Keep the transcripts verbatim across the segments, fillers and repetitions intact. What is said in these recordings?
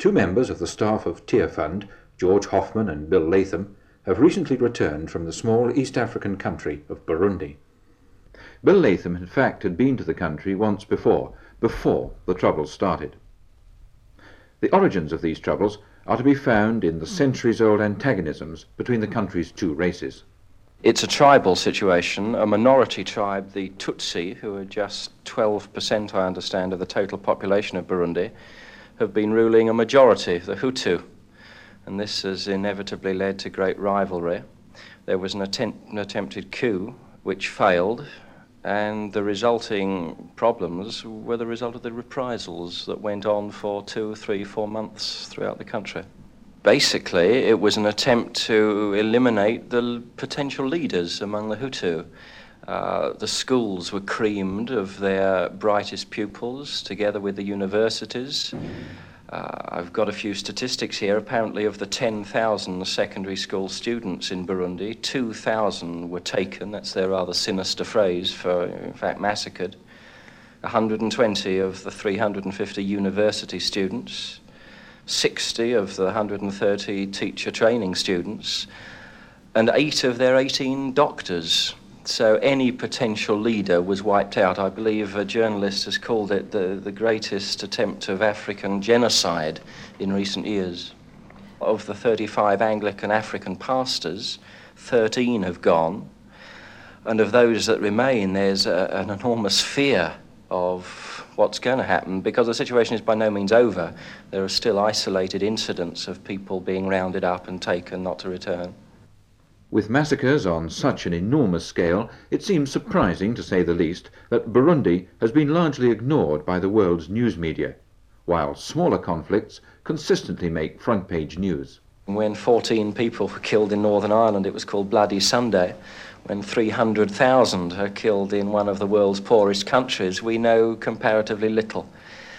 Two members of the staff of Tearfund, George Hoffman and Bill Latham, have recently returned from the small East African country of Burundi. Bill Latham, in fact, had been to the country once before, before the troubles started. The origins of these troubles are to be found in the centuries-old antagonisms between the country's two races. It's a tribal situation. A minority tribe, the Tutsi, who are just twelve percent, I understand, of the total population of Burundi, have been ruling a majority, the Hutu. And this has inevitably led to great rivalry. There was an, attempt, an attempted coup which failed, and the resulting problems were the result of the reprisals that went on for two, three, four months throughout the country. Basically, it was an attempt to eliminate the potential leaders among the Hutu. Uh, the schools were creamed of their brightest pupils, together with the universities. Uh, I've got a few statistics here. Apparently, of the ten thousand secondary school students in Burundi, two thousand were taken. That's their rather sinister phrase for, in fact, massacred. one hundred twenty of the three hundred fifty university students, sixty of the one hundred thirty teacher training students, and eight of their eighteen doctors. So any potential leader was wiped out. I believe a journalist has called it the, the greatest attempt of African genocide in recent years. Of the thirty-five Anglican African pastors, thirteen have gone. And of those that remain, there's a, an enormous fear of what's going to happen, because the situation is by no means over. There are still isolated incidents of people being rounded up and taken not to return. With massacres on such an enormous scale, it seems surprising, to say the least, that Burundi has been largely ignored by the world's news media, while smaller conflicts consistently make front-page news. When fourteen people were killed in Northern Ireland, it was called Bloody Sunday. When three hundred thousand are killed in one of the world's poorest countries, we know comparatively little.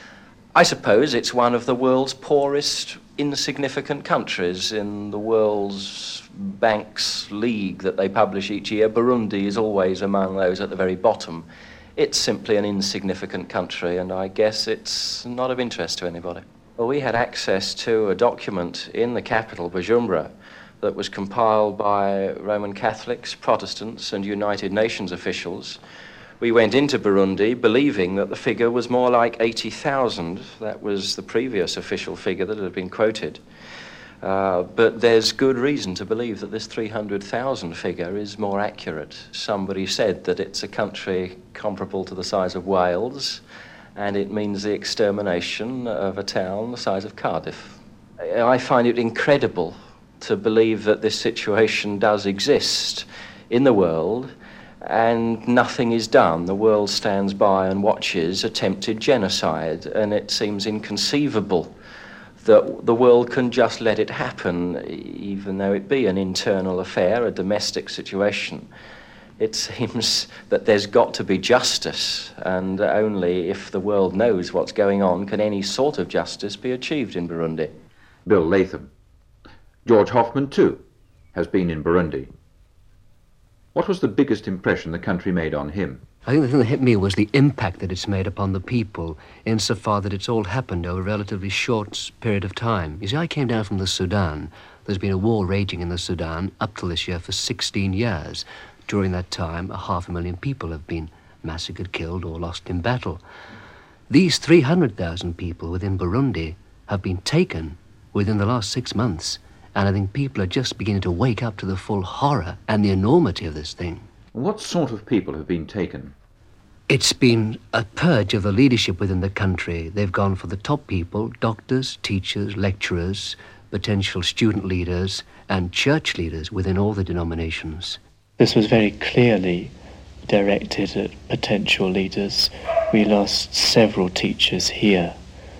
I suppose it's one of the world's poorest, insignificant countries in the world's Banks League that they publish each year. Burundi is always among those at the very bottom. It's simply an insignificant country, and I guess it's not of interest to anybody. Well, we had access to a document in the capital, Bujumbura, that was compiled by Roman Catholics, Protestants, and United Nations officials. We went into Burundi believing that the figure was more like eighty thousand. That was the previous official figure that had been quoted. Uh, but there's good reason to believe that this three hundred thousand figure is more accurate. Somebody said that it's a country comparable to the size of Wales, and it means the extermination of a town the size of Cardiff. I find it incredible to believe that this situation does exist in the world, and nothing is done. The world stands by and watches attempted genocide, and it seems inconceivable that the world can just let it happen, even though it be an internal affair, a domestic situation. It seems that there's got to be justice, and only if the world knows what's going on can any sort of justice be achieved in Burundi. Bill Latham. George Hoffman, too, has been in Burundi. What was the biggest impression the country made on him? I think the thing that hit me was the impact that it's made upon the people, insofar that it's all happened over a relatively short period of time. You see, I came down from the Sudan. There's been a war raging in the Sudan up till this year for sixteen years. During that time, a half a million people have been massacred, killed, or lost in battle. These three hundred thousand people within Burundi have been taken within the last six months, and I think people are just beginning to wake up to the full horror and the enormity of this thing. What sort of people have been taken? It's been a purge of the leadership within the country. They've gone for the top people, doctors, teachers, lecturers, potential student leaders, and church leaders within all the denominations. This was very clearly directed at potential leaders. We lost several teachers here,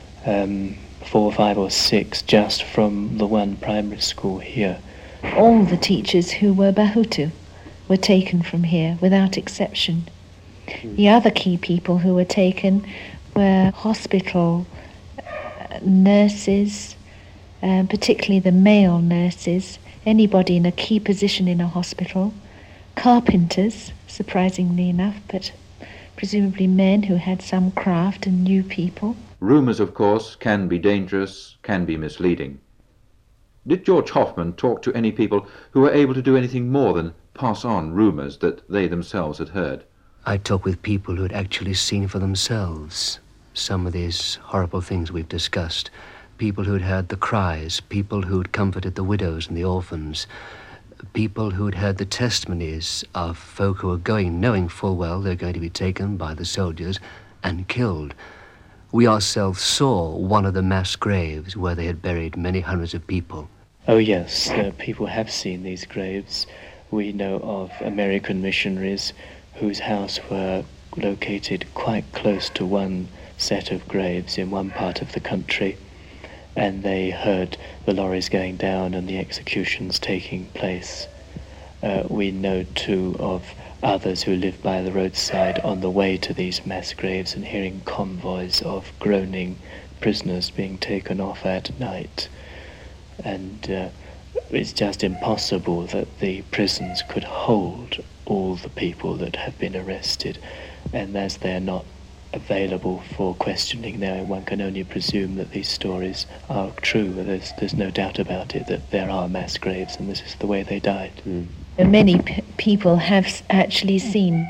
um, four, five or six just from the one primary school here. All the teachers who were Bahutu were taken from here without exception. The other key people who were taken were hospital uh, nurses, uh, particularly the male nurses, anybody in a key position in a hospital, carpenters, surprisingly enough, but presumably men who had some craft and knew people. Rumours, of course, can be dangerous, can be misleading. Did George Hoffman talk to any people who were able to do anything more than pass on rumours that they themselves had heard? I talked with people who had actually seen for themselves some of these horrible things we've discussed. People who had heard the cries, people who had comforted the widows and the orphans, people who had heard the testimonies of folk who were going, knowing full well they're going to be taken by the soldiers and killed. We ourselves saw one of the mass graves where they had buried many hundreds of people. Oh yes, uh, people have seen these graves. We know of American missionaries whose house were located quite close to one set of graves in one part of the country, and they heard the lorries going down and the executions taking place. Uh, we know too of others who lived by the roadside on the way to these mass graves and hearing convoys of groaning prisoners being taken off at night. And uh, it's just impossible that the prisons could hold all the people that have been arrested, and as they're not available for questioning now, one can only presume that these stories are true. There's, there's no doubt about it that there are mass graves and this is the way they died. Mm. Many p- people have s- actually seen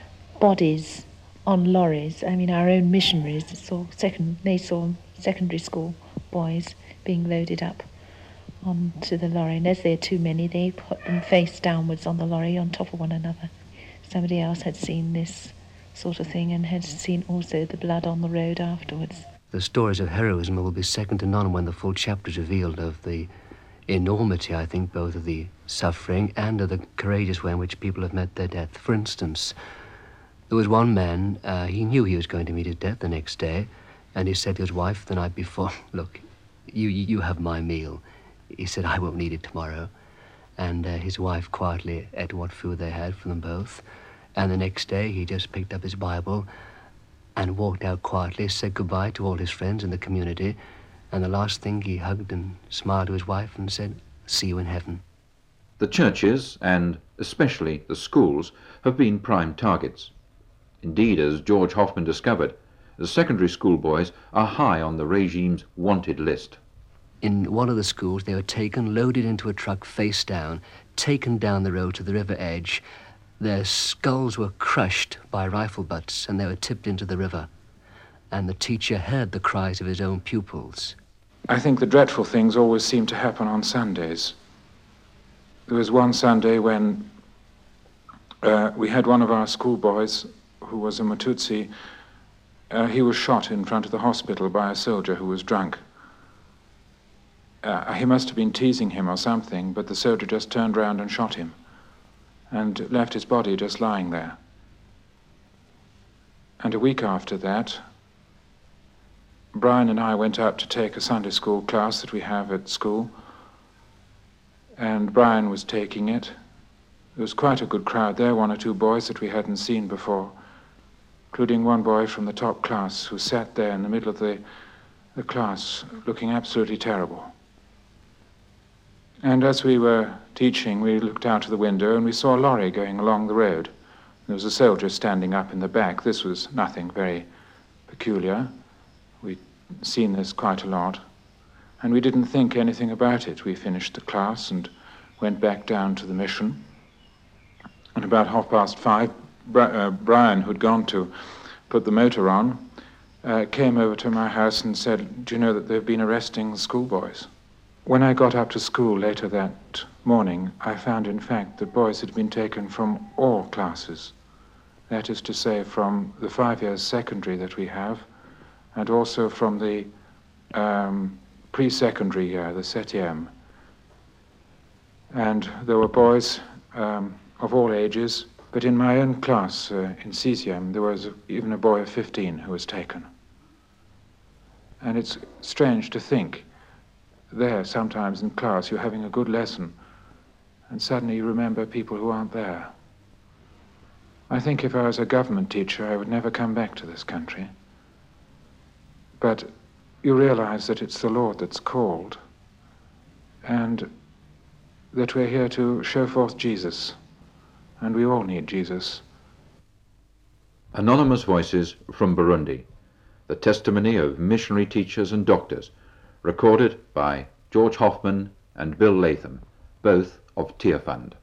bodies on lorries. I mean, our own missionaries saw second, they saw secondary school boys being loaded up onto the lorry, and as there are too many, they put them face downwards on the lorry on top of one another. Somebody else had seen this sort of thing and had seen also the blood on the road afterwards. The stories of heroism will be second to none when the full chapter is revealed of the enormity, I think, both of the suffering and of the courageous way in which people have met their death. For instance, there was one man, uh, he knew he was going to meet his death the next day, and he said to his wife the night before, look, you, you have my meal. He said, I won't need it tomorrow. And uh, his wife quietly ate what food they had for them both. And the next day he just picked up his Bible and walked out quietly, said goodbye to all his friends in the community, and the last thing he hugged and smiled to his wife and said, see you in heaven. The churches, and especially the schools, have been prime targets. Indeed, as George Hoffman discovered, the secondary school boys are high on the regime's wanted list. In one of the schools, they were taken, loaded into a truck face down, taken down the road to the river edge. Their skulls were crushed by rifle butts and they were tipped into the river. And the teacher heard the cries of his own pupils. I think the dreadful things always seem to happen on Sundays. There was one Sunday when uh, we had one of our schoolboys who was a Matutsi. Uh, he was shot in front of the hospital by a soldier who was drunk. Uh, he must have been teasing him or something, but the soldier just turned round and shot him and left his body just lying there. And a week after that, Brian and I went up to take a Sunday school class that we have at school, and Brian was taking it. There was quite a good crowd there, one or two boys that we hadn't seen before, including one boy from the top class who sat there in the middle of the, the class looking absolutely terrible. And as we were teaching, we looked out of the window and we saw a lorry going along the road. There was a soldier standing up in the back. This was nothing very peculiar. We'd seen this quite a lot. And we didn't think anything about it. We finished the class and went back down to the mission. And about half past five, Bri- uh, Brian, who'd gone to put the motor on, uh, came over to my house and said, do you know that they've been arresting the schoolboys? When I got up to school later that morning, I found, in fact, that boys had been taken from all classes. That is to say, from the five years secondary that we have, and also from the um, pre-secondary year, the septième. And there were boys um, of all ages, but in my own class, uh, in sixième, there was even a boy of fifteen who was taken. And it's strange to think, there sometimes in class you're having a good lesson and suddenly you remember people who aren't there. I think if I was a government teacher I would never come back to this country. But you realize that it's the Lord that's called and that we're here to show forth Jesus, and we all need Jesus. Anonymous voices from Burundi. the testimony of missionary teachers and doctors, recorded by George Hoffman and Bill Latham, both of Tearfund.